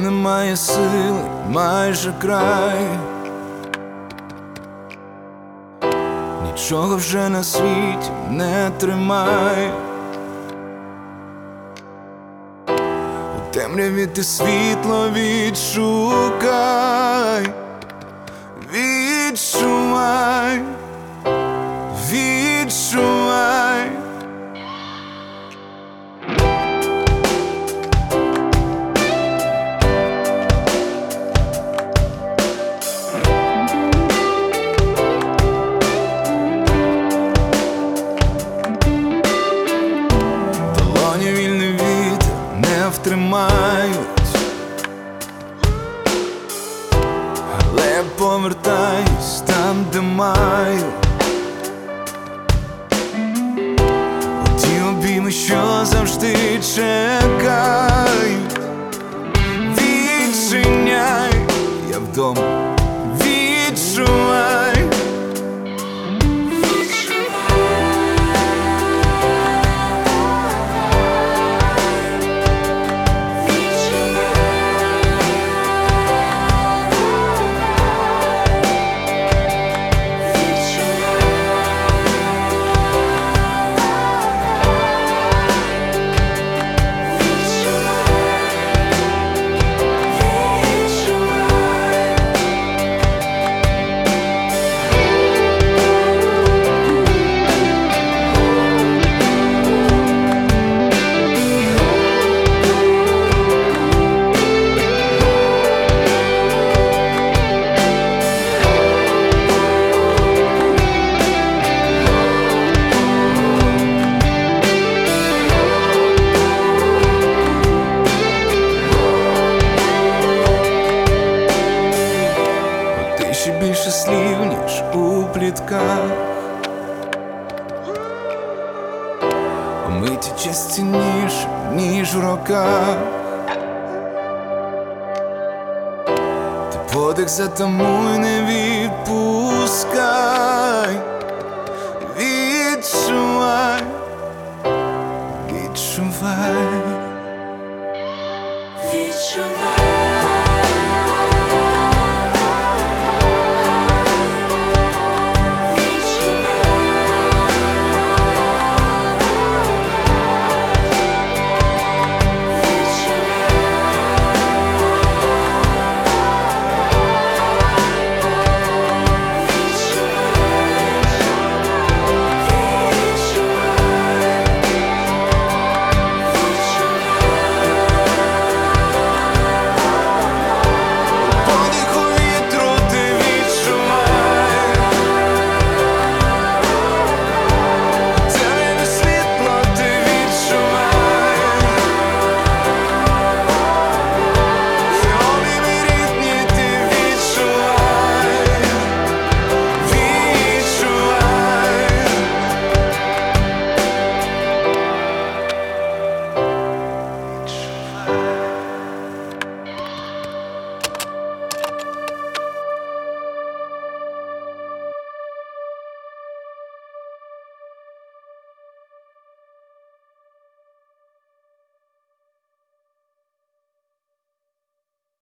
немає сили, майже край. Нічого вже на світі не тримай. У темряві ти світло відшукай. Відчувай, відчувай. Долоні вільний вітер не втримають, але повертаюсь там, де маю. У ті обійми, що завжди чекають. Відчиняй, я вдома, відчувай. Ще більше слів, ніж у плітках. У миті час цінніше, ніж в роках. Ти подих затамуй, не відпускай. Відчувай.